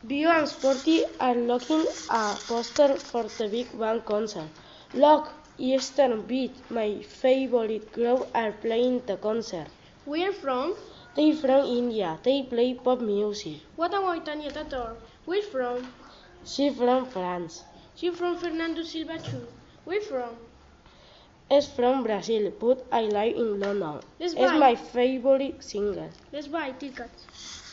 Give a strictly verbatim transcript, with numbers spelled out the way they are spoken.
Bio and Sporty are looking a poster for the Big Bang concert. Look, Eastern Beat, my favorite group, are playing the concert. Where from? They from India. They play pop music. What about Tanya Tatar? Where from? She from France. She from Fernando Silva too. Where from? Is from Brazil, but I live in London. Let's Is buy. my favorite singer. Let's buy tickets.